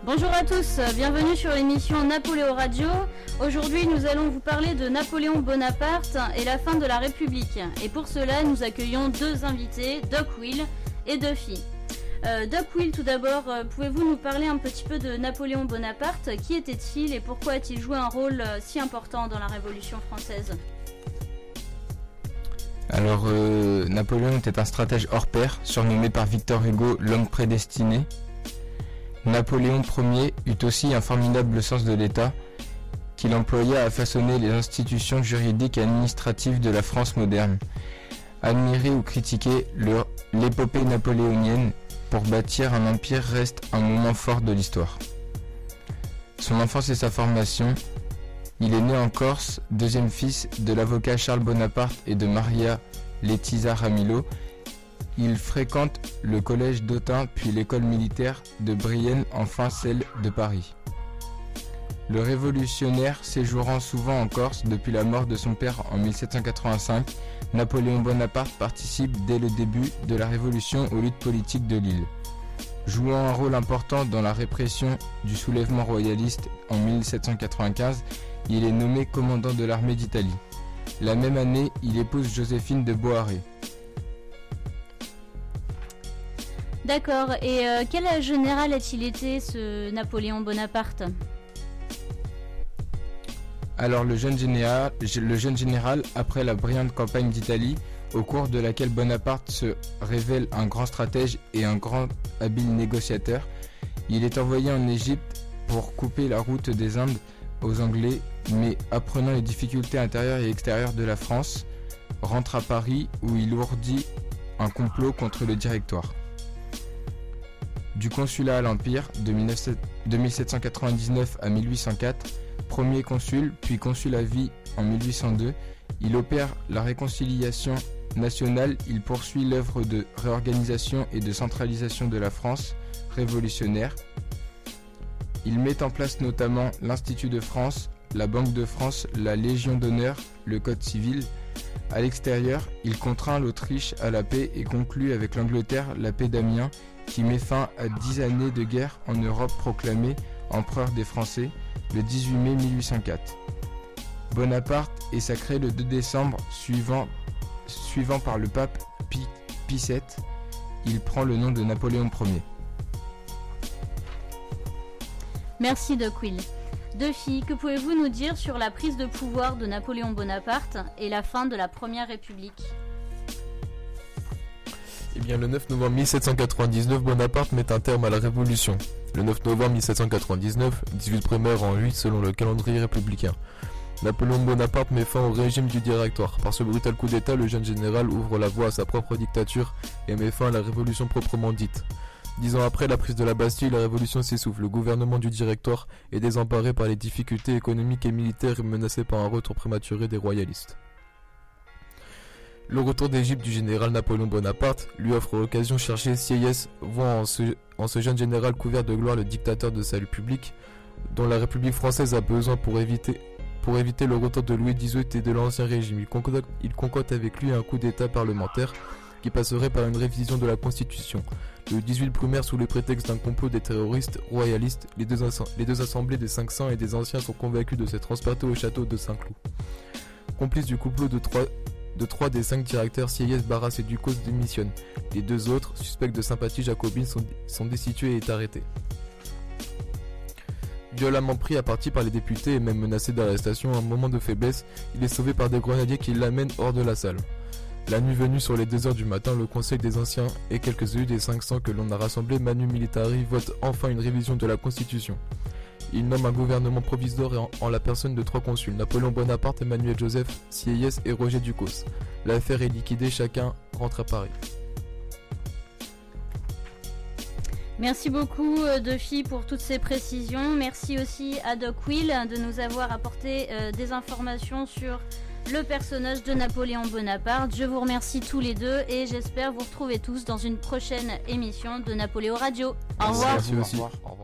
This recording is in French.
Bonjour à tous, bienvenue sur l'émission Napoléon Radio. Aujourd'hui, nous allons vous parler de Napoléon Bonaparte et la fin de la République. Et pour cela, nous accueillons deux invités, Doc Will et Duffy. Doc Will, tout d'abord, pouvez-vous nous parler un petit peu de Napoléon Bonaparte? Qui était-il et pourquoi a-t-il joué un rôle si important dans la Révolution française? Alors, Napoléon était un stratège hors pair, surnommé par Victor Hugo l'homme prédestiné. Napoléon Ier eut aussi un formidable sens de l'État, qu'il employa à façonner les institutions juridiques et administratives de la France moderne. Admirer ou critiquer l'épopée napoléonienne pour bâtir un empire reste un moment fort de l'histoire. Son enfance et sa formation. Il est né en Corse, deuxième fils de l'avocat Charles Bonaparte et de Maria Letizia Ramillo. Il fréquente le collège d'Autun puis l'école militaire de Brienne, enfin celle de Paris. Le révolutionnaire séjournant souvent en Corse depuis la mort de son père en 1785, Napoléon Bonaparte participe dès le début de la Révolution aux luttes politiques de l'île. Jouant un rôle important dans la répression du soulèvement royaliste en 1795, il est nommé commandant de l'armée d'Italie. La même année, il épouse Joséphine de Beauharnais. D'accord, et quel général a-t-il été, ce Napoléon Bonaparte? Alors le jeune général, après la brillante campagne d'Italie, au cours de laquelle Bonaparte se révèle un grand stratège et un grand habile négociateur, il est envoyé en Égypte pour couper la route des Indes aux Anglais, mais apprenant les difficultés intérieures et extérieures de la France, rentre à Paris où il ourdit un complot contre le Directoire. Du consulat à l'Empire, de 1799 à 1804, premier consul, puis consul à vie en 1802, il opère la réconciliation nationale, il poursuit l'œuvre de réorganisation et de centralisation de la France révolutionnaire. Il met en place notamment l'Institut de France, la Banque de France, la Légion d'honneur, le Code civil. À l'extérieur, il contraint l'Autriche à la paix et conclut avec l'Angleterre la paix d'Amiens, qui met fin à 10 années de guerre en Europe proclamée empereur des Français le 18 mai 1804. Bonaparte est sacré le 2 décembre suivant par le pape Pie VII. Il prend le nom de Napoléon Ier. Merci Doc Will. Duffy, que pouvez-vous nous dire sur la prise de pouvoir de Napoléon Bonaparte et la fin de la Première République? Eh bien, le 9 novembre 1799, Bonaparte met un terme à la Révolution. Le 9 novembre 1799, 18 primaires en 8 selon le calendrier républicain. Napoléon Bonaparte met fin au régime du Directoire. Par ce brutal coup d'État, le jeune général ouvre la voie à sa propre dictature et met fin à la Révolution proprement dite. 10 ans après la prise de la Bastille, la Révolution s'essouffle. Le gouvernement du Directoire est désemparé par les difficultés économiques et militaires et menacé par un retour prématuré des royalistes. Le retour d'Égypte du général Napoléon Bonaparte lui offre l'occasion cherchée. Sieyès voit en ce jeune général couvert de gloire le dictateur de salut public, dont la République française a besoin pour éviter le retour de Louis XVIII et de l'Ancien Régime. Il concocte avec lui un coup d'État parlementaire qui passerait par une révision de la Constitution. Le 18 primaire, sous le prétexte d'un complot des terroristes royalistes, les deux assemblées des 500 et des anciens sont convaincus de se transporter au château de Saint-Cloud. Complices du complot de trois des 5 directeurs, Sieyès, Barras et Ducos démissionnent. Les 2 autres, suspects de sympathie jacobine, sont destitués et est arrêtés. Violemment pris à partie par les députés et même menacé d'arrestation, à un moment de faiblesse, il est sauvé par des grenadiers qui l'amènent hors de la salle. La nuit venue, sur les 2h du matin, le Conseil des Anciens et quelques élus des 500 que l'on a rassemblés, Manu Militari, votent enfin une révision de la Constitution. Il nomme un gouvernement provisoire en la personne de 3 consuls, Napoléon Bonaparte, Emmanuel Joseph, Sieyès et Roger Ducos. L'affaire est liquidée, chacun rentre à Paris. Merci beaucoup Duffy pour toutes ces précisions. Merci aussi à Doc Will de nous avoir apporté des informations sur le personnage de Napoléon Bonaparte. Je vous remercie tous les deux et j'espère vous retrouver tous dans une prochaine émission de Napoléon Radio. Au revoir. Merci aussi. Au revoir.